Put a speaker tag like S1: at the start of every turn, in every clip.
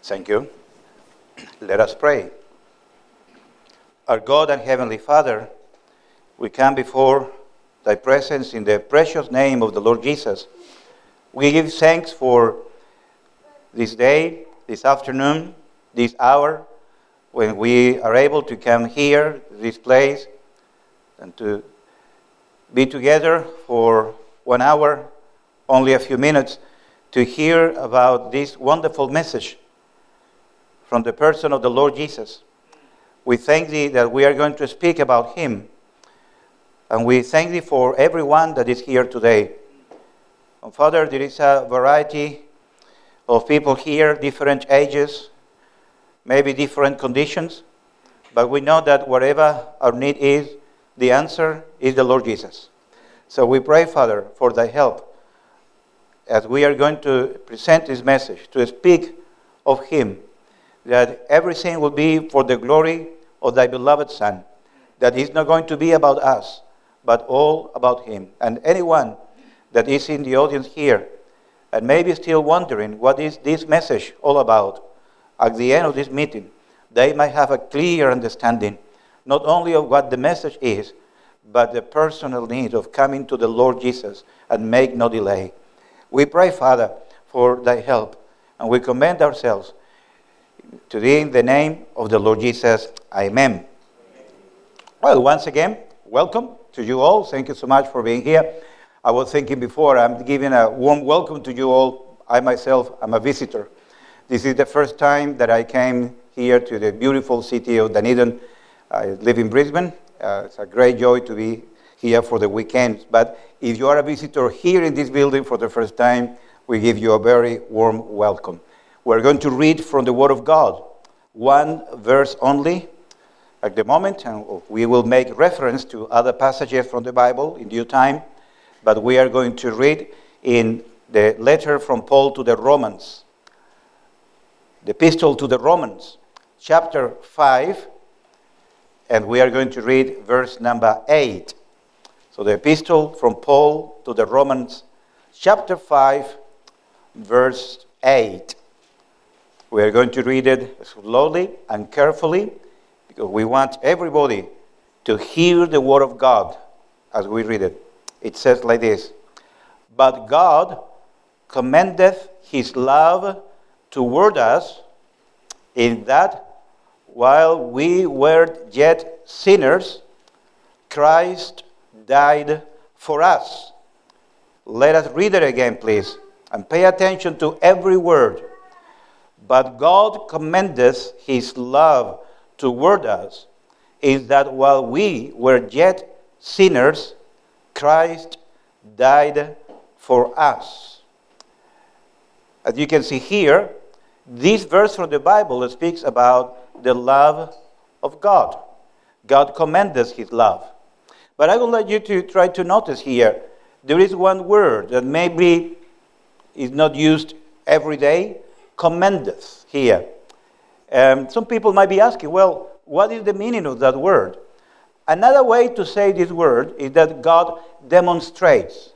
S1: Thank you. Let us pray. Our God and Heavenly Father, we come before Thy presence in the precious name of the Lord Jesus. We give thanks for this day, this afternoon, this hour, when we are able to come here, this place, and to be together for 1 hour, only a few minutes, to hear about this wonderful message from the person of the Lord Jesus. We thank Thee that we are going to speak about Him. And we thank Thee for everyone that is here today. And Father, there is a variety of people here, different ages, maybe different conditions. But we know that whatever our need is, the answer is the Lord Jesus. So we pray, Father, for Thy help as we are going to present this message, to speak of Him, that everything will be for the glory of Thy beloved Son, that it's not going to be about us, but all about Him. And anyone that is in the audience here, and maybe still wondering what is this message all about, at the end of this meeting, they might have a clear understanding, not only of what the message is, but the personal need of coming to the Lord Jesus and make no delay. We pray, Father, for Thy help, and we commend ourselves to Thee in the name of the Lord Jesus. Amen. Well, once again, welcome to you all. Thank you so much for being here. I was thinking before, I'm giving a warm welcome to you all. I myself am a visitor. This is the first time that I came here to the beautiful city of Dunedin. I live in Brisbane. It's a great joy to be here for the weekends. But if you are a visitor here in this building for the first time, we give you a very warm welcome. We're going to read from the Word of God, one verse only at the moment, and we will make reference to other passages from the Bible in due time, but we are going to read in the letter from Paul to the Romans, the epistle to the Romans, chapter 5, and we are going to read verse number 8. So the epistle from Paul to the Romans, chapter 5, verse 8. We are going to read it slowly and carefully because we want everybody to hear the Word of God as we read it. It says like this: But God commendeth His love toward us in that while we were yet sinners, Christ died for us. Let us read it again, please, and pay attention to every word. But God commendeth His love toward us, in that while we were yet sinners, Christ died for us. As you can see here, this verse from the Bible speaks about the love of God. God commendeth His love. But I would like you to try to notice here, there is one word that maybe is not used every day, commendeth here. Some people might be asking, well, what is the meaning of that word? Another way to say this word is that God demonstrates.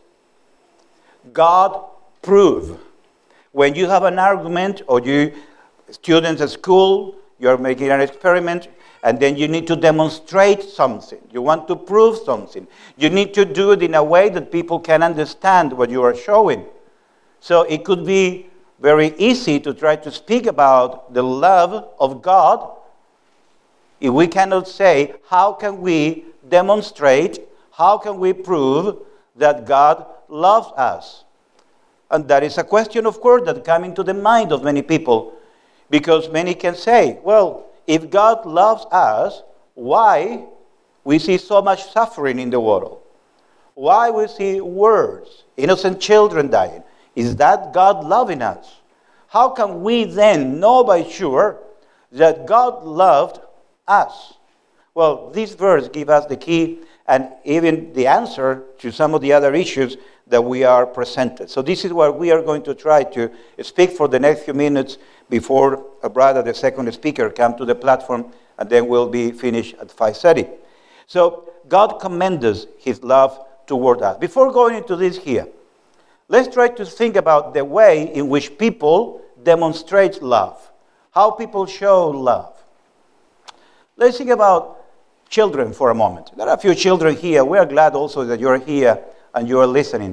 S1: God proves. When you have an argument or students at school, you're making an experiment, and then you need to demonstrate something. You want to prove something. You need to do it in a way that people can understand what you are showing. So it could be very easy to try to speak about the love of God if we cannot say, how can we demonstrate, how can we prove that God loves us? And that is a question, of course, that comes into the mind of many people, because many can say, well, if God loves us, why we see so much suffering in the world? Why we see wars, innocent children dying? Is that God loving us? How can we then know by sure that God loved us? Well, this verse gives us the key and even the answer to some of the other issues that we are presented. So this is what we are going to try to speak for the next few minutes before a brother, the second speaker, come to the platform, and then we'll be finished at 5:30. So God commends His love toward us. Before going into this here, let's try to think about the way in which people demonstrate love. How people show love. Let's think about children for a moment. There are a few children here. We are glad also that you're here and you are listening.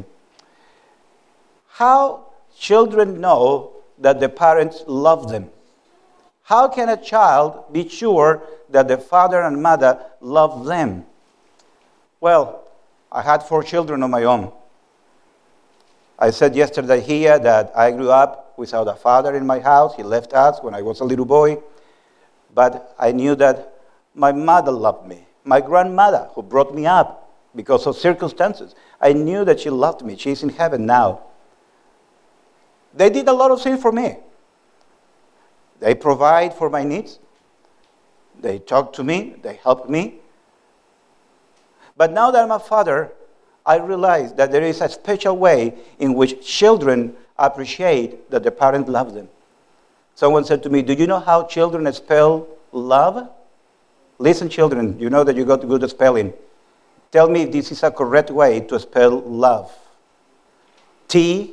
S1: How children know that the parents love them? How can a child be sure that the father and mother love them? Well, I had 4 children of my own. I said yesterday here that I grew up without a father in my house. He left us when I was a little boy. But I knew that my mother loved me. My grandmother, who brought me up because of circumstances, I knew that she loved me. She's in heaven now. They did a lot of things for me. They provide for my needs. They talk to me. They help me. But now that I'm a father, I realize that there is a special way in which children appreciate that their parents love them. Someone said to me, do you know how children spell love? Listen, children, you know that you got good at spelling. Tell me if this is a correct way to spell love. T-I-M-E.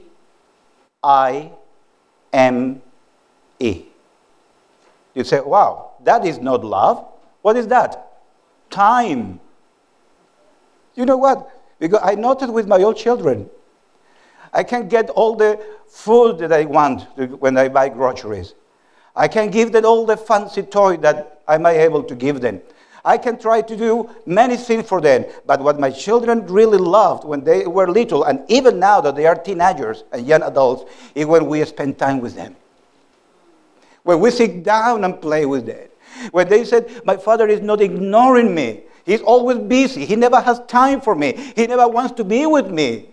S1: You say, wow, that is not love. What is that? Time. You know what? Because I noticed with my own children, I can get all the food that I want when I buy groceries. I can give them all the fancy toy that I might be able to give them. I can try to do many things for them. But what my children really loved when they were little, and even now that they are teenagers and young adults, is when we spend time with them. When we sit down and play with them. When they said, my father is not ignoring me. He's always busy. He never has time for me. He never wants to be with me.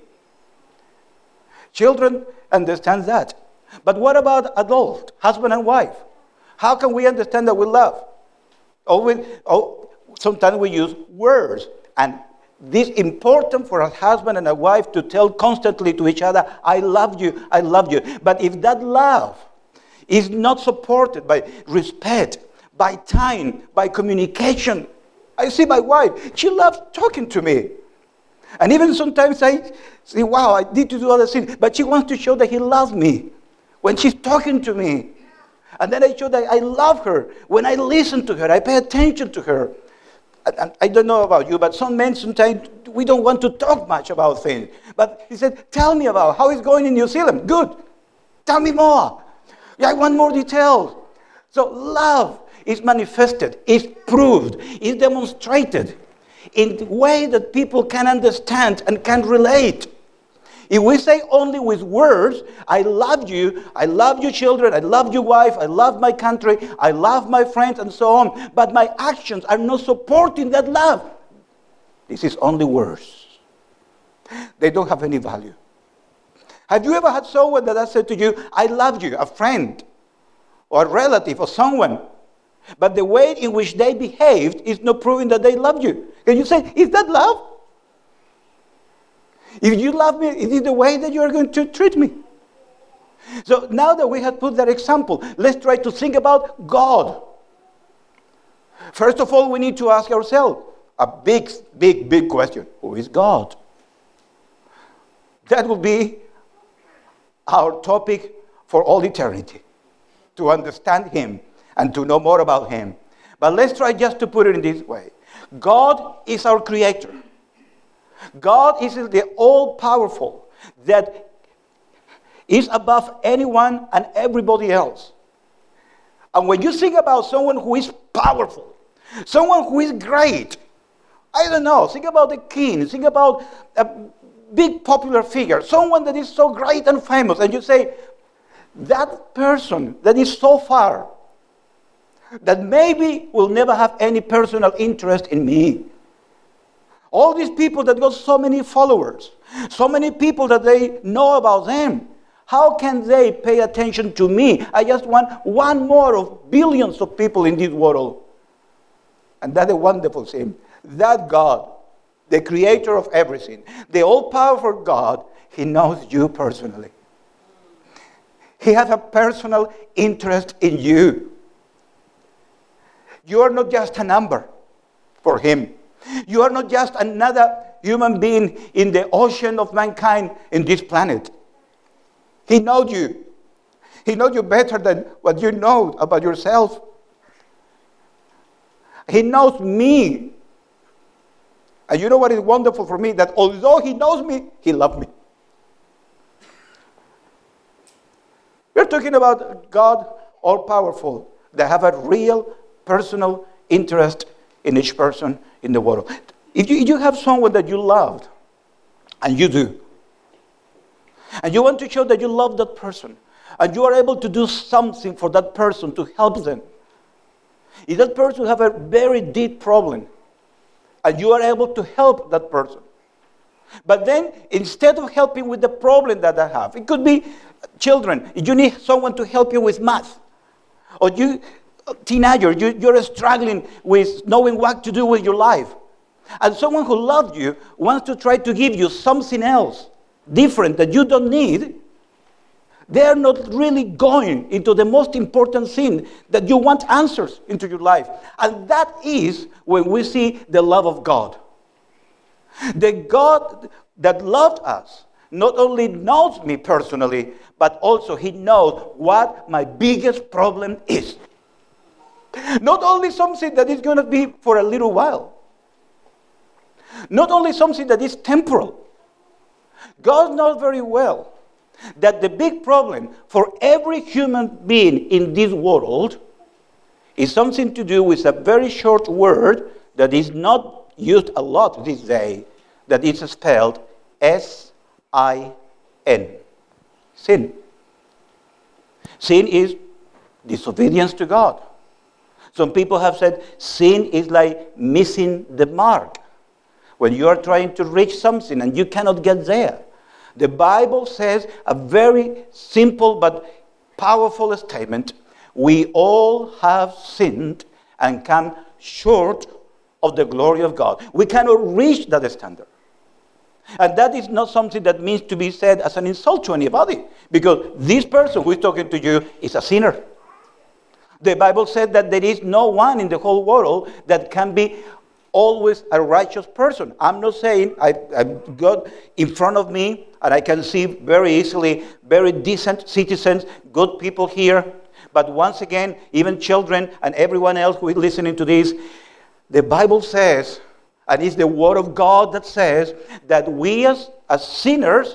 S1: Children understand that. But what about adult, husband and wife? How can we understand that we love? Sometimes we use words. And this is important for a husband and a wife to tell constantly to each other, I love you, I love you. But if that love is not supported by respect, by time, by communication, I see my wife, she loves talking to me. And even sometimes I say, wow, I need to do other things. But she wants to show that he loves me when she's talking to me. And then I show that I love her when I listen to her. I pay attention to her. And I don't know about you, but some men sometimes, we don't want to talk much about things. But he said, tell me about how it's going in New Zealand. Good. Tell me more. Yeah, I want more details. So love is manifested, is proved, is demonstrated in the way that people can understand and can relate. If we say only with words, I love you children, I love your wife, I love my country, I love my friends, and so on, but my actions are not supporting that love, this is only words. They don't have any value. Have you ever had someone that has said to you, I love you, a friend, or a relative, or someone, but the way in which they behaved is not proving that they love you? Can you say, is that love? If you love me, is it the way that you are going to treat me? So now that we have put that example, let's try to think about God. First of all, we need to ask ourselves a big question. Who is God? That will be our topic for all eternity. To understand Him and to know more about Him. But let's try just to put it in this way. God is our creator. God is the all-powerful that is above anyone and everybody else. And when you think about someone who is powerful, someone who is great, I don't know, think about the king, think about a big popular figure, someone that is so great and famous, and you say, that person that is so far, that maybe will never have any personal interest in me. All these people that got so many followers, so many people that they know about them, how can they pay attention to me? I just want one more of billions of people in this world. And that's a wonderful thing. That God, the creator of everything, the all-powerful God, He knows you personally. He has a personal interest in you. You are not just a number for Him. You are not just another human being in the ocean of mankind in this planet. He knows you. He knows you better than what you know about yourself. He knows me. And you know what is wonderful for me? That although he knows me, he loves me. We're talking about God all-powerful, that have a real personal interest in each person in the world. If you have someone that you loved, and you do, and you want to show that you love that person, and you are able to do something for that person to help them, if that person have a very deep problem, and you are able to help that person, but then instead of helping with the problem that I have, it could be children, you need someone to help you with math, or you, teenager, you're struggling with knowing what to do with your life, and someone who loves you wants to try to give you something else, different, that you don't need, they are not really going into the most important thing that you want answers into your life. And that is when we see the love of God. The God that loved us not only knows me personally, but also he knows what my biggest problem is. Not only something that is going to be for a little while. Not only something that is temporal. God knows very well that the big problem for every human being in this world is something to do with a very short word that is not used a lot this day, that is spelled S-I-N. Sin. Sin is disobedience to God. Some people have said sin is like missing the mark. When you are trying to reach something and you cannot get there. The Bible says a very simple but powerful statement. We all have sinned and come short of the glory of God. We cannot reach that standard. And that is not something that means to be said as an insult to anybody. Because this person who is talking to you is a sinner. The Bible said that there is no one in the whole world that can be always a righteous person. I'm not saying I've got in front of me and I can see very easily very decent citizens, good people here. But once again, even children and everyone else who is listening to this, the Bible says, and it's the Word of God that says, that we as sinners,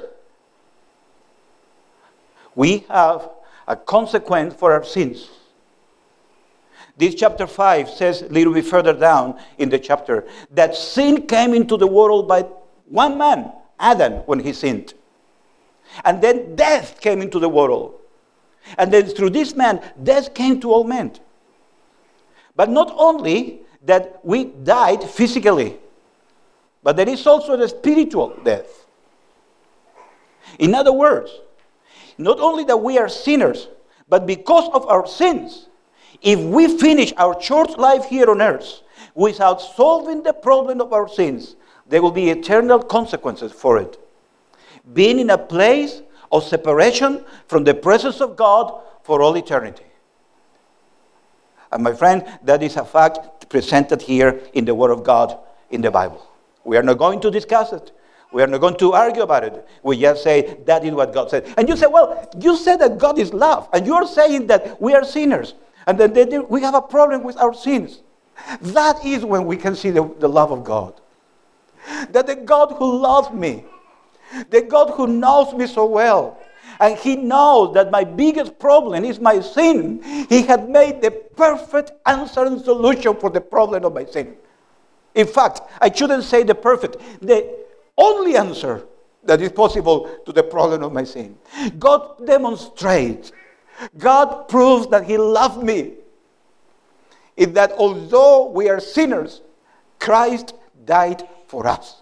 S1: we have a consequence for our sins. This chapter 5 says a little bit further down in the chapter that sin came into the world by one man, Adam, when he sinned. And then death came into the world. And then through this man, death came to all men. But not only that we died physically, but there is also the spiritual death. In other words, not only that we are sinners, but because of our sins, if we finish our short life here on earth without solving the problem of our sins, there will be eternal consequences for it. Being in a place of separation from the presence of God for all eternity. And my friend, that is a fact presented here in the Word of God in the Bible. We are not going to discuss it. We are not going to argue about it. We just say that is what God said. And you say, well, you said that God is love. And you are saying that we are sinners. And then we have a problem with our sins. That is when we can see the love of God. That the God who loves me, the God who knows me so well, and he knows that my biggest problem is my sin, he had made the perfect answer and solution for the problem of my sin. In fact, I shouldn't say the perfect, the only answer that is possible to the problem of my sin. God demonstrates, God proves that he loved me, is that although we are sinners, Christ died for us.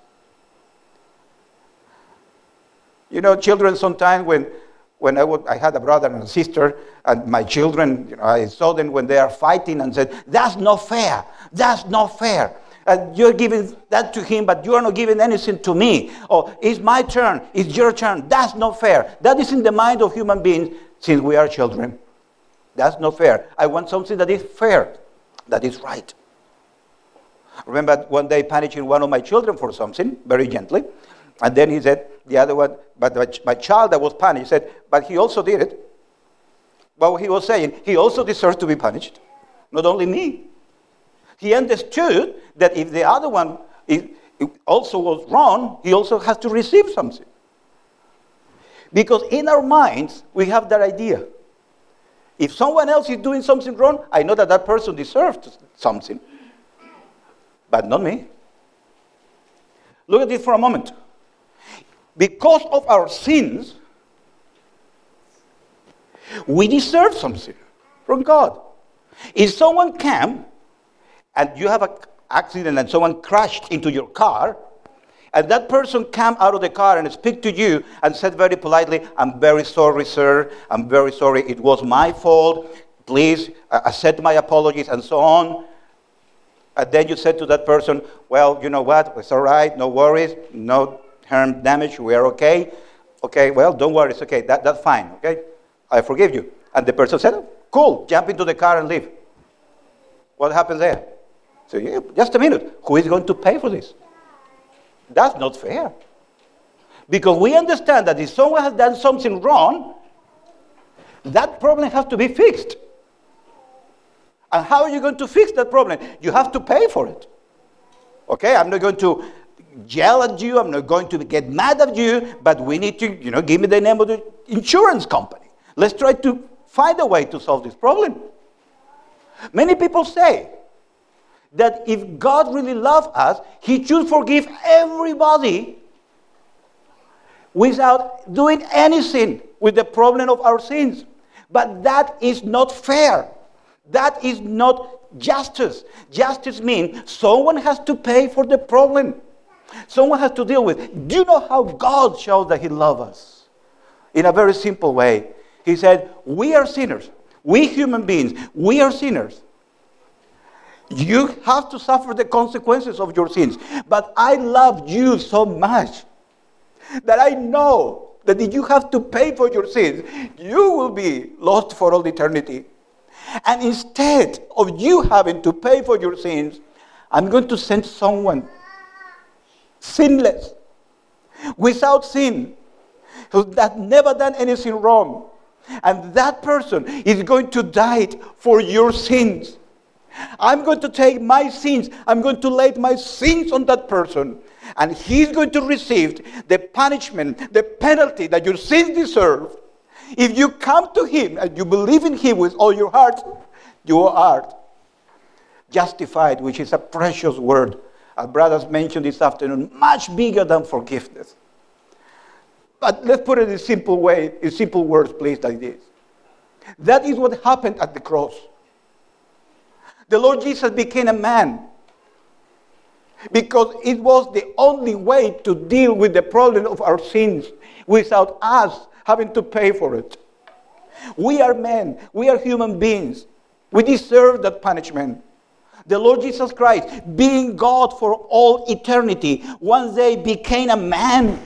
S1: You know, children sometimes when I had a brother and a sister, and my children, you know, I saw them when they are fighting and said, that's not fair, that's not fair. And you're giving that to him, but you are not giving anything to me. Or it's my turn, it's your turn, that's not fair. That is in the mind of human beings since we are children. That's not fair. I want something that is fair, that is right. I remember one day punishing one of my children for something, very gently. And then he said, the other one, but my child that was punished, said, but he also did it. But he was saying, he also deserves to be punished. Not only me. He understood that if the other one also was wrong, he also has to receive something. Because in our minds, we have that idea. If someone else is doing something wrong, I know that that person deserves something. But not me. Look at this for a moment. Because of our sins, we deserve something from God. If someone came and you have an accident and someone crashed into your car, and that person came out of the car and speak to you and said very politely, "I'm very sorry, sir. I'm very sorry. It was my fault. Please accept my apologies," and so on. And then you said to that person, "Well, you know what? It's all right. No worries. No harm, damage. We are okay. Okay, well, don't worry. It's okay. That's fine. Okay? I forgive you." And the person said, "Cool. Jump into the car and leave." What happens there? So, yeah, just a minute. Who is going to pay for this? That's not fair. Because we understand that if someone has done something wrong, that problem has to be fixed. And how are you going to fix that problem? You have to pay for it. Okay, I'm not going to yell at you. I'm not going to get mad at you. But we need to, give me the name of the insurance company. Let's try to find a way to solve this problem. Many people say that if God really loved us, he should forgive everybody without doing anything with the problem of our sins. But that is not fair. That is not justice. Justice means someone has to pay for the problem. Someone has to deal with it. Do you know how God shows that he loves us? In a very simple way. He said, we are sinners. We human beings, we are sinners. You have to suffer the consequences of your sins. But I love you so much that I know that if you have to pay for your sins, you will be lost for all eternity. And instead of you having to pay for your sins, I'm going to send someone sinless, without sin, who has never done anything wrong. And that person is going to die for your sins. I'm going to take my sins. I'm going to lay my sins on that person. And he's going to receive the punishment, the penalty that your sins deserve. If you come to him and you believe in him with all your heart, you are justified, which is a precious word. Our brothers mentioned this afternoon, much bigger than forgiveness. But let's put it in a simple way, in simple words, please, like this. That is what happened at the cross. The Lord Jesus became a man because it was the only way to deal with the problem of our sins without us having to pay for it. We are men. We are human beings. We deserve that punishment. The Lord Jesus Christ, being God for all eternity, one day became a man.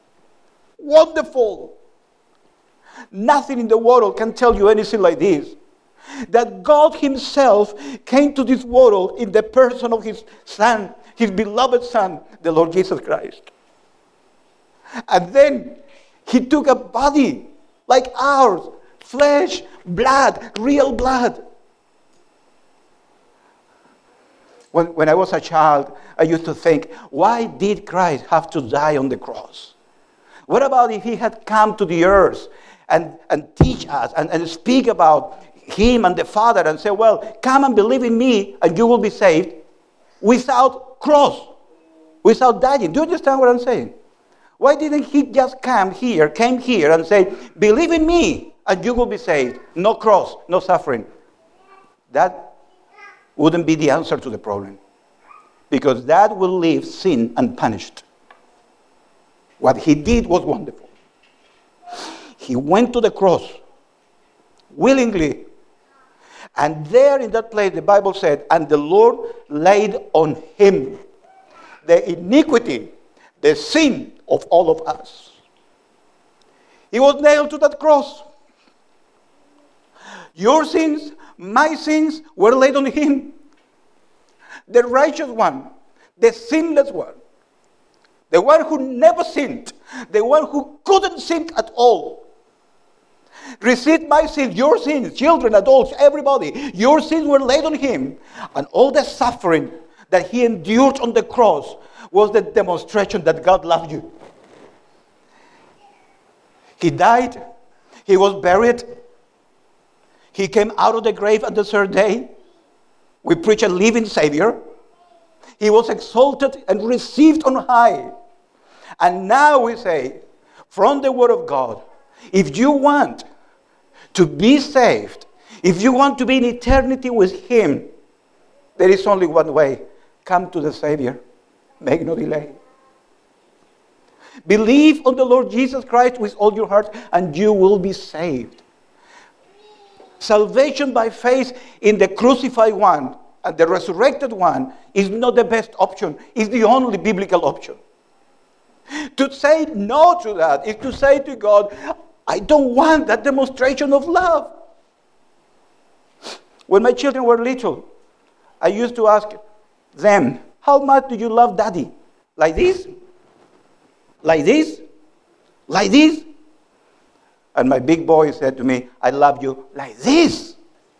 S1: Wonderful. Nothing in the world can tell you anything like this. That God himself came to this world in the person of his Son, his beloved Son, the Lord Jesus Christ. And then he took a body like ours, flesh, blood, real blood. When I was a child, I used to think, why did Christ have to die on the cross? What about if he had come to the earth and teach us and speak about him and the Father and say, well, come and believe in me and you will be saved without cross, without dying. Do you understand what I'm saying? Why didn't he just came here and say, believe in me and you will be saved. No cross, no suffering. That wouldn't be the answer to the problem. Because that will leave sin unpunished. What he did was wonderful. He went to the cross willingly. And there in that place, the Bible said, and the Lord laid on him the iniquity, the sin of all of us. He was nailed to that cross. Your sins, my sins were laid on him. The righteous one, the sinless one, the one who never sinned, the one who couldn't sin at all. received my sins, your sins, children, adults, everybody. Your sins were laid on him. And all the suffering that he endured on the cross was the demonstration that God loved you. He died. He was buried. He came out of the grave on the third day. We preach a living Savior. He was exalted and received on high. And now we say, from the Word of God, if you want to be saved, if you want to be in eternity with Him, there is only one way. Come to the Savior. Make no delay. Believe on the Lord Jesus Christ with all your heart, and you will be saved. Salvation by faith in the crucified one and the resurrected one is not the best option. It's the only biblical option. To say no to that is to say to God, I don't want that demonstration of love. When my children were little, I used to ask them, how much do you love Daddy? Like this? Like this? Like this? And my big boy said to me, I love you like this.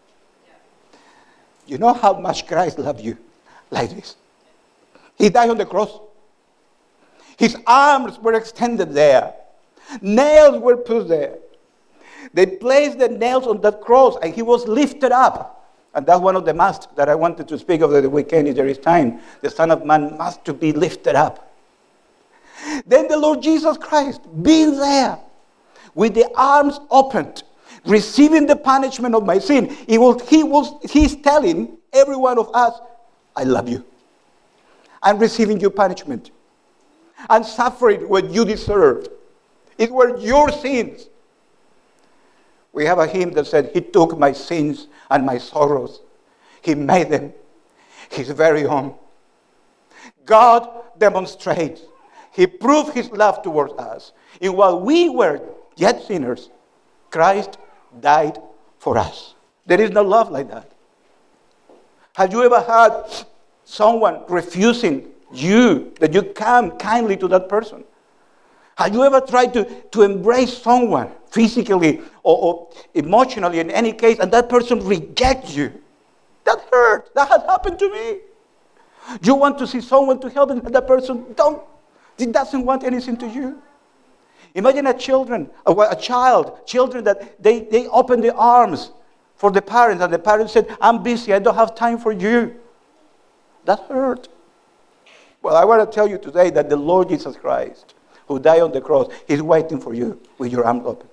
S1: You know how much Christ loved you? Like this. He died on the cross. His arms were extended there. Nails were put there. They placed the nails on that cross and he was lifted up. And that's one of the musts that I wanted to speak of the weekend if there is time. The Son of Man must to be lifted up. Then the Lord Jesus Christ, being there, with the arms opened, receiving the punishment of my sin, he's telling every one of us, I love you. I'm receiving your punishment. I'm suffering what you deserved. It were your sins. We have a hymn that said, He took my sins and my sorrows. He made them His very own. God demonstrates. He proved His love towards us. And while we were yet sinners, Christ died for us. There is no love like that. Have you ever had someone refusing you, that you come kindly to that person? Have you ever tried to embrace someone physically or emotionally in any case, and that person rejects you? That hurt. That had happened to me. You want to see someone to help, and that person doesn't want anything to you. Imagine children that they open their arms for the parents, and the parents said, I'm busy, I don't have time for you. That hurt. Well, I want to tell you today that the Lord Jesus Christ, who died on the cross, He's waiting for you with your arms open.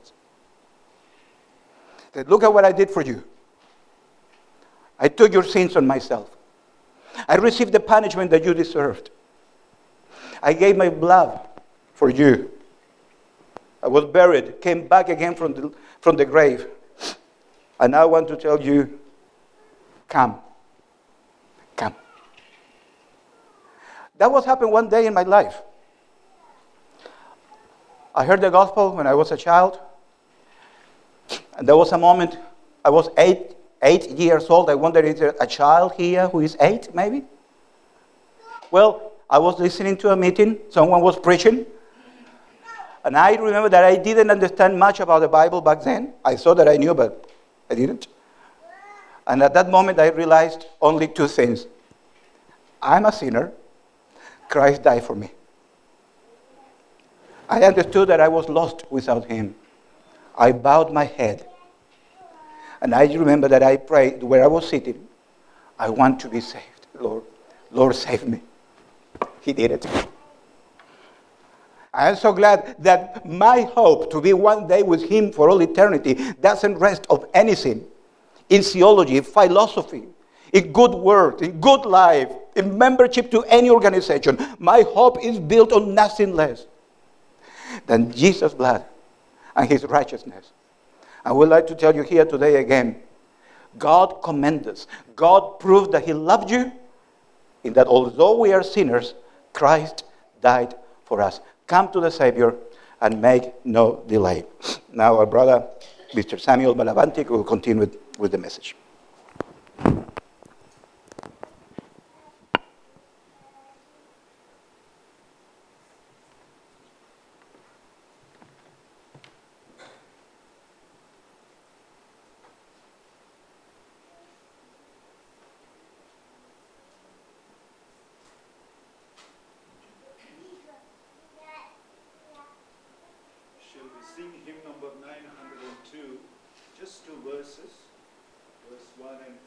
S1: He said, look at what I did for you. I took your sins on myself. I received the punishment that you deserved. I gave my blood for you. I was buried, came back again from the grave. And I want to tell you, come. Come. That was happened one day in my life. I heard the gospel when I was a child. And there was a moment, I was 8 years old. I wonder, is there a child here who is 8, maybe? Well, I was listening to a meeting. Someone was preaching. And I remember that I didn't understand much about the Bible back then. I thought that I knew, but I didn't. And at that moment, I realized only 2 things. I'm a sinner. Christ died for me. I understood that I was lost without Him. I bowed my head. And I remember that I prayed where I was sitting. I want to be saved, Lord. Lord, save me. He did it. I am so glad that my hope to be one day with Him for all eternity doesn't rest on anything. In theology, in philosophy, in good work, in good life, in membership to any organization. My hope is built on nothing less than Jesus' blood and His righteousness. I would like to tell you here today again, God commended us. God proved that He loved you, in that although we are sinners, Christ died for us. Come to the Savior and make no delay. Now our brother, Mr. Samuel Balabantic, will continue with the message.